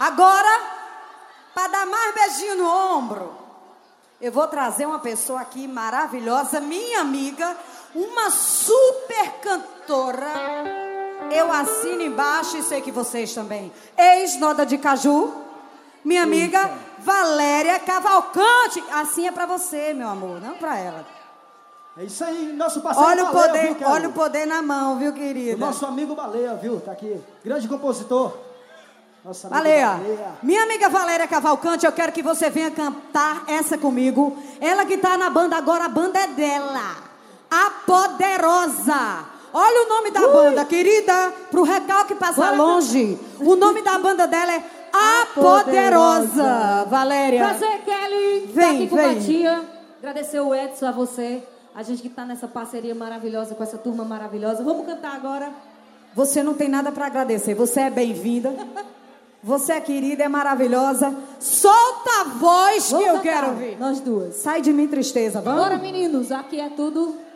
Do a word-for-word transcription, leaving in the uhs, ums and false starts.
Agora, para dar mais beijinho no ombro, eu vou trazer uma pessoa aqui maravilhosa, minha amiga, uma super cantora. Eu assino embaixo e sei que vocês também. Ex-Noda de Caju, minha amiga Eita. Valéria Cavalcante. Assim é pra você, meu amor, não pra ela. É isso aí, nosso parceiro olha o Baleia, poder, viu, olha o poder na mão, viu, querida? O nosso amigo Baleia, viu? Tá aqui. Grande compositor. Nossa amiga Baleia. Baleia. Minha amiga Valéria Cavalcante, eu quero que você venha cantar essa comigo. Ela que tá na banda agora, a banda é dela. A Poderosa. Olha o nome da Ui. banda, querida, pro recalque passar longe. O nome da banda dela é A Poderosa. Poderosa. Valéria. Prazer, Kelly. Vem, tá aqui com vem. a tia. Agradecer o Edson, a você. A gente que tá nessa parceria maravilhosa, com essa turma maravilhosa. Vamos cantar agora. Você não tem nada para agradecer. Você é bem-vinda. Você é querida, é maravilhosa. Solta a voz vamos que eu cantar. quero ouvir. Nós duas. Sai de mim, tristeza. Vamos? Bora, meninos. Aqui é tudo...